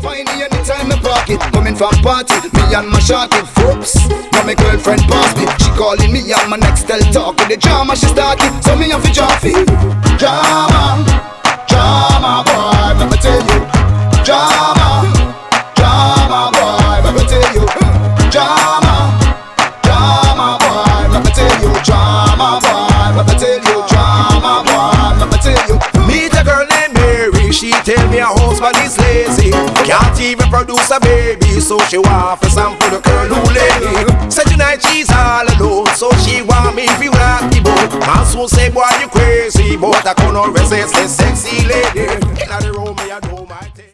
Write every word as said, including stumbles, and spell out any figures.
find me anytime I park it. Coming from party, me and my shorty. Oops, now my girlfriend pass me. She calling me and my next tell talk. With the drama she started, so me have to drop it. Drama, drama boy, let me tell you. Drama, drama boy, let me tell you. Drama, drama boy, let me tell you. Drama boy, let me tell you. Drama boy, let me tell you. Meet a girl named Mary, she tell me her husband is lazy. Can't even produce a baby, so she want for some for the girl who lady. Said tonight she's all alone, so she want me feel like the boat. And so say boy you crazy, but I can't resist this sexy lady. In the room me I do.